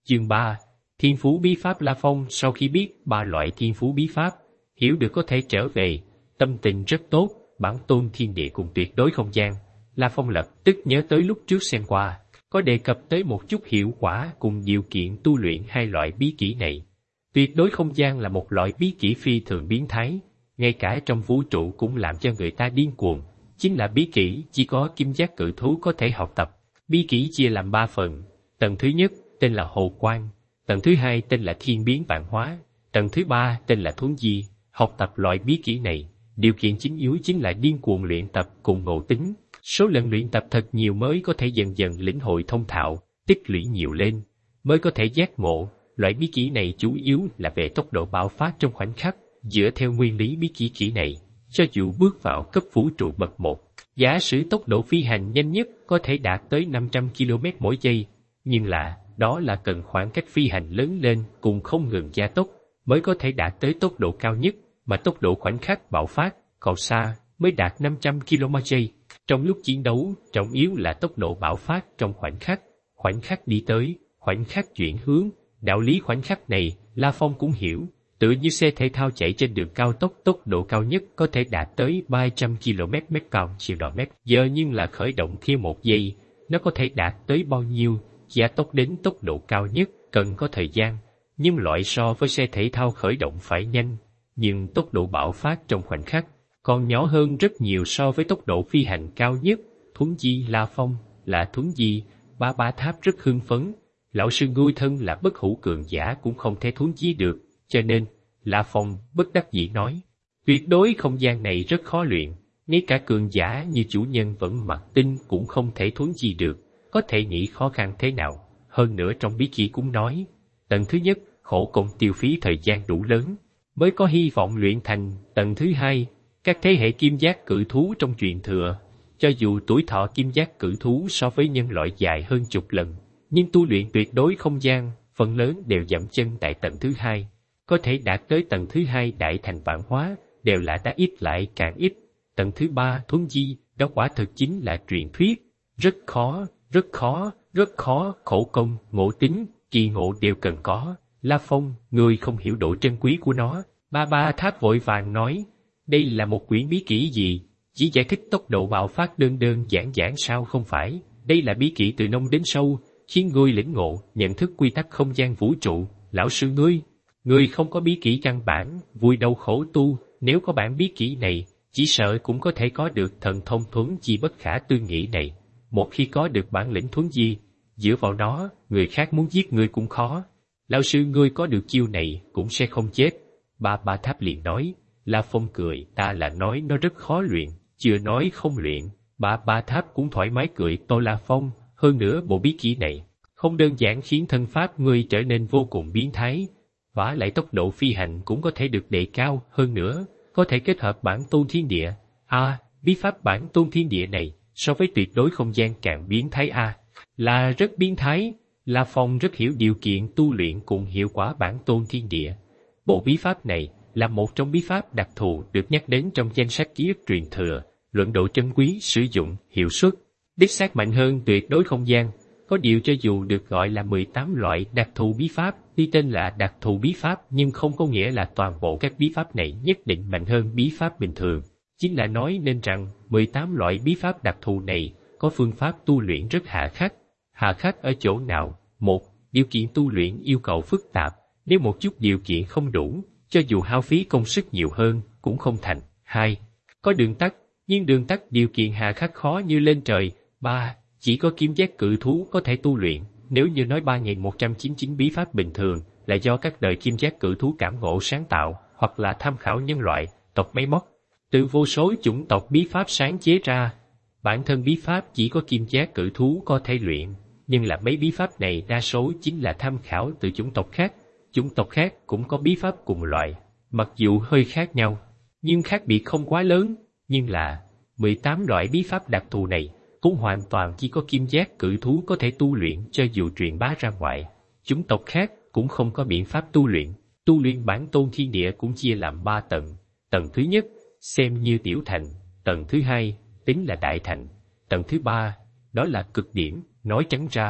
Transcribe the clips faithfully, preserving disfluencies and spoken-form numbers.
Chương ba. Thiên phú bí pháp La Phong. Sau khi biết ba loại thiên phú bí pháp, hiểu được có thể trở về, tâm tình rất tốt, bản tôn thiên địa cùng tuyệt đối không gian. La Phong lập tức nhớ tới lúc trước xem qua, có đề cập tới một chút hiệu quả cùng điều kiện tu luyện hai loại bí kỹ này. Tuyệt đối không gian là một loại bí kỹ phi thường biến thái, ngay cả trong vũ trụ cũng làm cho người ta điên cuồng. Chính là bí kỹ chỉ có kim giác cự thú có thể học tập. Bí kỹ chia làm ba phần. Tầng thứ nhất tên là Hồ Quang, tầng thứ hai tên là Thiên Biến Vạn Hóa, tầng thứ ba tên là Thuấn Di. Học tập loại bí kỹ này, điều kiện chính yếu chính là điên cuồng luyện tập cùng ngộ tính. Số lần luyện tập thật nhiều mới có thể dần dần lĩnh hội thông thạo, tích lũy nhiều lên, mới có thể giác ngộ. Loại bí kỹ này chủ yếu là về tốc độ bạo phát trong khoảnh khắc. Dựa theo nguyên lý bí kỹ kỹ này, cho dù bước vào cấp vũ trụ bậc một, giả sử tốc độ phi hành nhanh nhất có thể đạt tới năm trăm ki lô mét mỗi giây, nhưng là, đó là cần khoảng cách phi hành lớn lên cùng không ngừng gia tốc, mới có thể đạt tới tốc độ cao nhất, mà tốc độ khoảnh khắc bạo phát, còn xa, mới đạt năm trăm ki lô mét giây. Trong lúc chiến đấu, trọng yếu là tốc độ bạo phát trong khoảnh khắc, khoảnh khắc đi tới, khoảnh khắc chuyển hướng. Đạo lý khoảnh khắc này, La Phong cũng hiểu, tựa như xe thể thao chạy trên đường cao tốc, tốc độ cao nhất có thể đạt tới ba trăm ki lô mét mét cao triệu độ mét giờ, nhưng là khởi động kia một giây, nó có thể đạt tới bao nhiêu, gia tốc đến tốc độ cao nhất, cần có thời gian, nhưng loại so với xe thể thao khởi động phải nhanh, nhưng tốc độ bạo phát trong khoảnh khắc, còn nhỏ hơn rất nhiều so với tốc độ phi hành cao nhất. Thuấn Di. La Phong là Thuấn Di. Ba Ba Tháp rất hưng phấn, lão sư ngươi thân là bất hủ cường giả cũng không thể Thuấn Di được, cho nên, La Phong bất đắc dĩ nói, tuyệt đối không gian này rất khó luyện, ngay cả cường giả như chủ nhân vẫn mặc tinh cũng không thể Thuấn Di được, có thể nghĩ khó khăn thế nào. Hơn nữa trong bí kỹ cũng nói, tầng thứ nhất, khổ công tiêu phí thời gian đủ lớn, mới có hy vọng luyện thành. Tầng thứ hai, các thế hệ kim giác cự thú trong truyền thừa, cho dù tuổi thọ kim giác cự thú so với nhân loại dài hơn chục lần, nhưng tu luyện tuyệt đối không gian, phần lớn đều dậm chân tại tầng thứ hai. Có thể đạt tới tầng thứ hai đại thành vạn hóa, đều là đã ít lại càng ít. Tầng thứ ba Thuấn Di, đó quả thực chính là truyền thuyết, rất khó, rất khó, rất khó, khổ công, ngộ tính, kỳ ngộ đều cần có. La Phong, ngươi không hiểu độ trân quý của nó. Ba Ba Tháp vội vàng nói, đây là một quyển bí kỹ gì, chỉ giải thích tốc độ bạo phát đơn đơn giản giản sao không phải, đây là bí kỹ từ nông đến sâu, khiến ngươi lĩnh ngộ, nhận thức quy tắc không gian vũ trụ. Lão sư ngươi, ngươi không có bí kỹ căn bản, vui đâu khổ tu, nếu có bản bí kỹ này, chỉ sợ cũng có thể có được thần thông Thuấn Di bất khả tư nghị này. Một khi có được bản lĩnh Thuấn Di, dựa vào nó, người khác muốn giết ngươi cũng khó. Lão sư ngươi có được chiêu này cũng sẽ không chết. Ba Ba Tháp liền nói. La Phong cười, ta là nói nó rất khó luyện, chưa nói không luyện. Ba Ba Tháp cũng thoải mái cười, Tô La Phong, hơn nữa bộ bí kỹ này, không đơn giản khiến thân pháp ngươi trở nên vô cùng biến thái, vả lại tốc độ phi hành cũng có thể được đề cao, hơn nữa, có thể kết hợp bản tôn thiên địa. A, à, bí pháp bản tôn thiên địa này, so với tuyệt đối không gian càng biến thái a, à, là rất biến thái. La Phong rất hiểu điều kiện tu luyện cùng hiệu quả bản tôn thiên địa. Bộ bí pháp này là một trong bí pháp đặc thù được nhắc đến trong danh sách ký ức truyền thừa, luận độ trân quý, sử dụng, hiệu suất, đích xác mạnh hơn tuyệt đối không gian. Có điều cho dù được gọi là mười tám loại đặc thù bí pháp, tuy tên là đặc thù bí pháp nhưng không có nghĩa là toàn bộ các bí pháp này nhất định mạnh hơn bí pháp bình thường. Chính là nói nên rằng mười tám loại bí pháp đặc thù này có phương pháp tu luyện rất hà khắc. Hà khắc ở chỗ nào? Một, điều kiện tu luyện yêu cầu phức tạp, nếu một chút điều kiện không đủ, cho dù hao phí công sức nhiều hơn cũng không thành. Hai, có đường tắt, nhưng đường tắt điều kiện hà khắc khó như lên trời. Ba, chỉ có kim giác cự thú có thể tu luyện. Nếu như nói ba nghìn một trăm chín mươi chín bí pháp bình thường là do các đời kim giác cự thú cảm ngộ sáng tạo, hoặc là tham khảo nhân loại, tộc máy móc, từ vô số chủng tộc bí pháp sáng chế ra. Bản thân bí pháp chỉ có kim giác cự thú có thể luyện, nhưng là mấy bí pháp này đa số chính là tham khảo từ chủng tộc khác. Chủng tộc khác cũng có bí pháp cùng loại, mặc dù hơi khác nhau, nhưng khác biệt không quá lớn. Nhưng là mười tám loại bí pháp đặc thù này cũng hoàn toàn chỉ có kim giác cự thú có thể tu luyện, cho dù truyền bá ra ngoài, chủng tộc khác cũng không có biện pháp tu luyện. Tu luyện bản tôn thiên địa cũng chia làm ba tầng. Tầng thứ nhất xem như tiểu thành, tầng thứ hai tính là đại thành, tầng thứ ba đó là cực điểm. Nói trắng ra,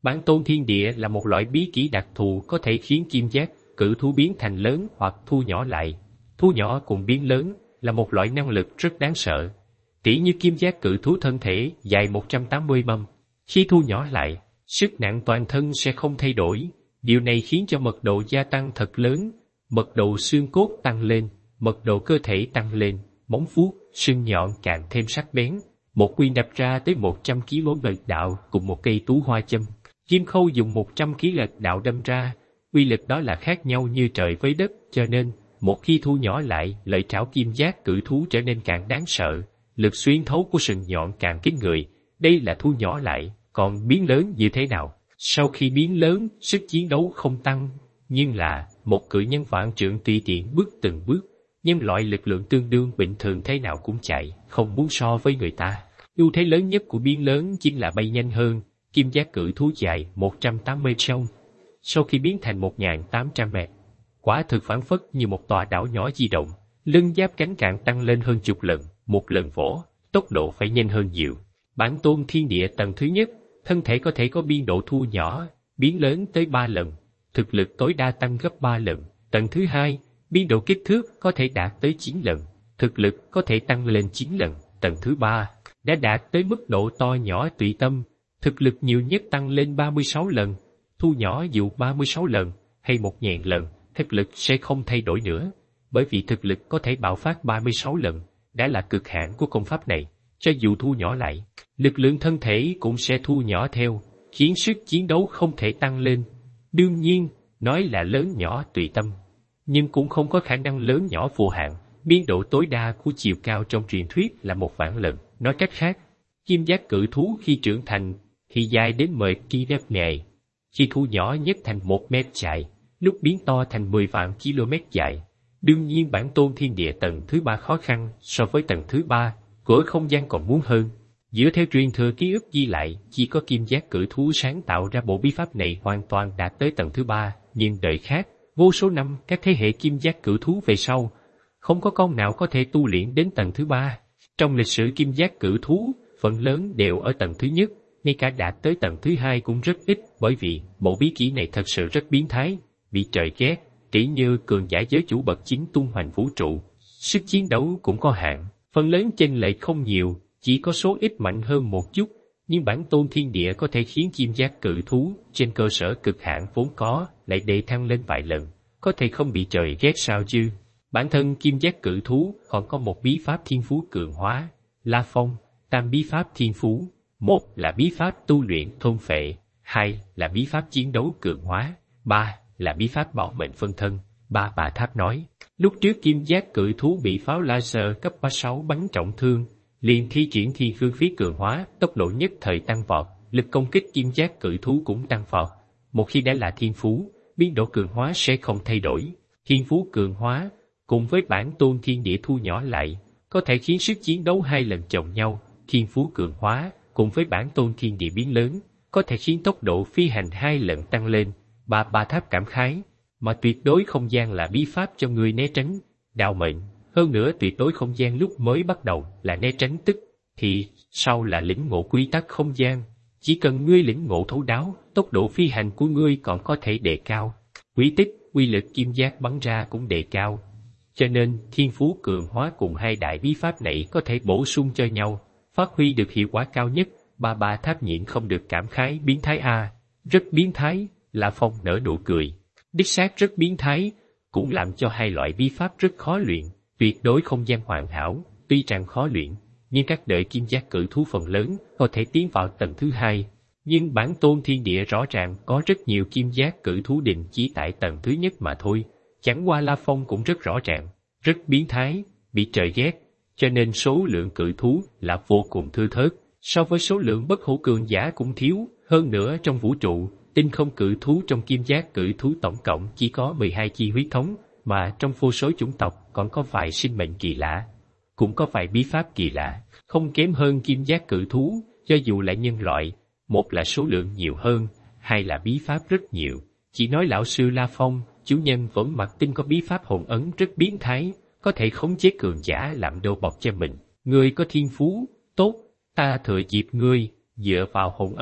Bản tôn thiên địa là một loại bí kỹ đặc thù có thể khiến kim giác cự thú biến thành lớn hoặc thu nhỏ lại. Thu nhỏ cùng biến lớn là một loại năng lực rất đáng sợ. Tỉ như kim giác cự thú thân thể dài một trăm tám mươi mâm. Khi thu nhỏ lại, sức nặng toàn thân sẽ không thay đổi. Điều này khiến cho mật độ gia tăng thật lớn, mật độ xương cốt tăng lên, mật độ cơ thể tăng lên, móng vuốt, sừng nhọn càng thêm sắc bén. Một quy đập ra tới một trăm ki lô gam gạch đạo cùng một cây tú hoa châm. Kim Khâu dùng một trăm ki lô gam gạch đạo đâm ra, uy lực đó là khác nhau như trời với đất, cho nên, một khi thu nhỏ lại, lợi trảo kim giác cự thú trở nên càng đáng sợ, lực xuyên thấu của sừng nhọn càng kinh người, đây là thu nhỏ lại, còn biến lớn như thế nào? Sau khi biến lớn, sức chiến đấu không tăng, nhưng là, một cự nhân vạn trượng tùy tiện bước từng bước, nhưng loại lực lượng tương đương bình thường thế nào cũng chạy, không muốn so với người ta. Ưu thế lớn nhất của biến lớn chính là bay nhanh hơn, kim giác cự thú dài một trăm tám mươi sông. Sau khi biến thành một nghìn tám trăm mét, quả thực phản phất như một tòa đảo nhỏ di động, lưng giáp cánh càng tăng lên hơn chục lần, một lần vỗ, tốc độ phải nhanh hơn nhiều. Bản tôn thiên địa tầng thứ nhất, thân thể có thể có biên độ thu nhỏ, biến lớn tới ba lần, thực lực tối đa tăng gấp ba lần. Tầng thứ hai, biên độ kích thước có thể đạt tới chín lần, thực lực có thể tăng lên chín lần. Tầng thứ ba, đã đạt tới mức độ to nhỏ tùy tâm, thực lực nhiều nhất tăng lên ba mươi sáu lần, thu nhỏ dù ba mươi sáu lần hay một nghìn lần, thực lực sẽ không thay đổi nữa, bởi vì thực lực có thể bạo phát ba mươi sáu lần, đã là cực hạn của công pháp này. Cho dù thu nhỏ lại, lực lượng thân thể cũng sẽ thu nhỏ theo, khiến sức chiến đấu không thể tăng lên. Đương nhiên, nói là lớn nhỏ tùy tâm, nhưng cũng không có khả năng lớn nhỏ vô hạn. Biên độ tối đa của chiều cao trong truyền thuyết là một vạn lần. Nói cách khác, kim giác cự thú khi trưởng thành thì dài đến mười ki lô mét, khi thu nhỏ nhất thành một mét dài, lúc biến to thành mười vạn km dài. Đương nhiên bản tôn thiên địa tầng thứ ba khó khăn so với tầng thứ ba, của không gian còn muốn hơn. Dựa theo truyền thừa ký ức ghi lại, chỉ có kim giác cự thú sáng tạo ra bộ bí pháp này hoàn toàn đạt tới tầng thứ ba, nhưng đời khác, vô số năm các thế hệ kim giác cự thú về sau, không có con nào có thể tu luyện đến tầng thứ ba. Trong lịch sử kim giác cự thú, phần lớn đều ở tầng thứ nhất, ngay cả đạt tới tầng thứ hai cũng rất ít, bởi vì bộ bí kỹ này thật sự rất biến thái, bị trời ghét, tỉ như cường giả giới chủ bậc chín tung hoành vũ trụ. Sức chiến đấu cũng có hạn, phần lớn chênh lệch không nhiều, chỉ có số ít mạnh hơn một chút, nhưng bản tôn thiên địa có thể khiến kim giác cự thú trên cơ sở cực hạn vốn có lại đề thăng lên vài lần, có thể không bị trời ghét sao chứ? Bản thân kim giác cự thú còn có một bí pháp thiên phú cường hóa, La Phong, tam bí pháp thiên phú. Một là bí pháp tu luyện thôn phệ, hai là bí pháp chiến đấu cường hóa, ba là bí pháp bảo mệnh phân thân. Ba Bà Tháp nói, lúc trước kim giác cự thú bị pháo laser cấp ba sáu bắn trọng thương, liền thi triển thiên phương phí cường hóa, tốc độ nhất thời tăng vọt, lực công kích kim giác cự thú cũng tăng vọt. Một khi đã là thiên phú, biên độ cường hóa sẽ không thay đổi. Thiên phú cường hóa cùng với bản tôn thiên địa thu nhỏ lại, có thể khiến sức chiến đấu hai lần chồng nhau. Thiên phú cường hóa cùng với bản tôn thiên địa biến lớn, có thể khiến tốc độ phi hành hai lần tăng lên. Bà Bà Tháp cảm khái, mà tuyệt đối không gian là bí pháp cho người né tránh, đào mệnh. Hơn nữa tuyệt đối không gian lúc mới bắt đầu là né tránh tức, thì sau là lĩnh ngộ quy tắc không gian. Chỉ cần ngươi lĩnh ngộ thấu đáo, tốc độ phi hành của ngươi còn có thể đề cao. Quy tích, quy lực kim giác bắn ra cũng đề cao. Cho nên, thiên phú cường hóa cùng hai đại bí pháp này có thể bổ sung cho nhau, phát huy được hiệu quả cao nhất. Bà Bà Tháp nhịn không được cảm khái biến thái a, rất biến thái. La Phong nở nụ cười, đích xác rất biến thái, cũng làm cho hai loại bí pháp rất khó luyện. Tuyệt đối không gian hoàn hảo, tuy rằng khó luyện, nhưng các đời kim giác cự thú phần lớn có thể tiến vào tầng thứ hai. Nhưng bản tôn thiên địa rõ ràng có rất nhiều kim giác cự thú định chỉ tại tầng thứ nhất mà thôi. Chẳng qua La Phong cũng rất rõ ràng, rất biến thái, bị trời ghét, cho nên số lượng cự thú là vô cùng thưa thớt, so với số lượng bất hủ cường giả cũng thiếu. Hơn nữa trong vũ trụ, tinh không cự thú trong kim giác cự thú tổng cộng chỉ có mười hai chi huyết thống, mà trong vô số chủng tộc còn có vài sinh mệnh kỳ lạ, cũng có vài bí pháp kỳ lạ, không kém hơn kim giác cự thú. Cho dù là nhân loại, một là số lượng nhiều hơn, hai là bí pháp rất nhiều. Chỉ nói lão sư La Phong, chủ nhân vẫn mặc tinh có bí pháp hồn ấn rất biến thái, có thể khống chế cường giả làm đô bọc cho mình. Ngươi có thiên phú, tốt, ta thừa dịp ngươi, dựa vào hồn ấn,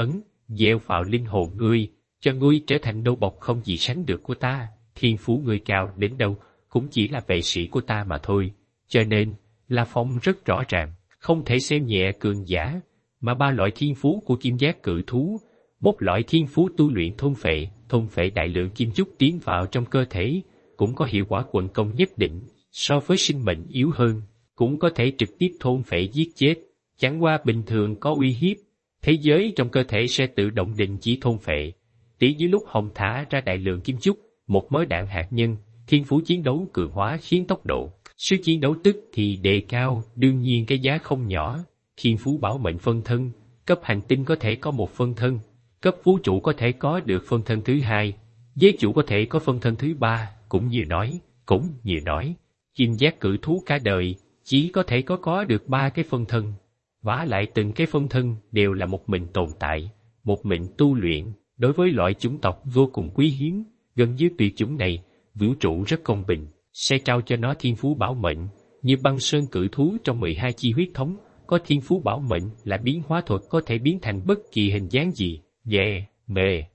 gieo vào linh hồn ngươi, cho ngươi trở thành nô bộc không gì sánh được của ta. Thiên phú ngươi cao đến đâu cũng chỉ là vệ sĩ của ta mà thôi. Cho nên, La Phong rất rõ ràng, không thể xem nhẹ cường giả, mà ba loại thiên phú của kim giác cự thú. Một loại thiên phú tu luyện thôn phệ, thôn phệ đại lượng kim chúc tiến vào trong cơ thể, cũng có hiệu quả quận công nhất định, so với sinh mệnh yếu hơn, cũng có thể trực tiếp thôn phệ giết chết, chẳng qua bình thường có uy hiếp, thế giới trong cơ thể sẽ tự động đình chỉ thôn phệ. Tỉ như lúc Hồng thả ra đại lượng kim chúc, một mớ đạn hạt nhân, thiên phú chiến đấu cường hóa khiến tốc độ, sức chiến đấu tức thì đề cao, đương nhiên cái giá không nhỏ. Thiên phú bảo mệnh phân thân, cấp hành tinh có thể có một phân thân, cấp vũ trụ có thể có được phân thân thứ hai, giới chủ có thể có phân thân thứ ba, cũng như nói, cũng như nói, kim giác cự thú cả đời, chỉ có thể có có được ba cái phân thân. Vả lại từng cái phân thân đều là một mình tồn tại, một mình tu luyện, đối với loại chủng tộc vô cùng quý hiếm, gần như tuyệt chủng này, vũ trụ rất công bình, sẽ trao cho nó thiên phú bảo mệnh, như băng sơn cự thú trong mười hai chi huyết thống, có thiên phú bảo mệnh là biến hóa thuật có thể biến thành bất kỳ hình dáng gì, dè, mề.